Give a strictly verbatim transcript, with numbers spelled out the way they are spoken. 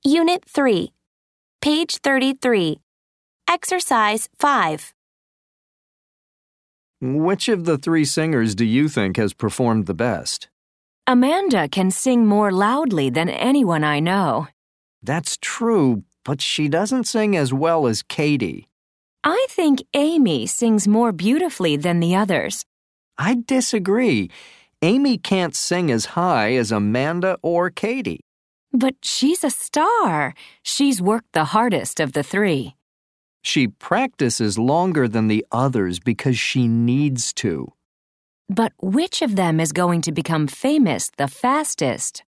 Unit three, page thirty-three, Exercise five. Which of the three singers do you think has performed the best? Amanda can sing more loudly than anyone I know. That's true, but she doesn't sing as well as Katie. I think Amy sings more beautifully than the others. I disagree. Amy can't sing as high as Amanda or Katie. But she's a star. She's worked the hardest of the three. She practices longer than the others because she needs to. But which of them is going to become famous the fastest?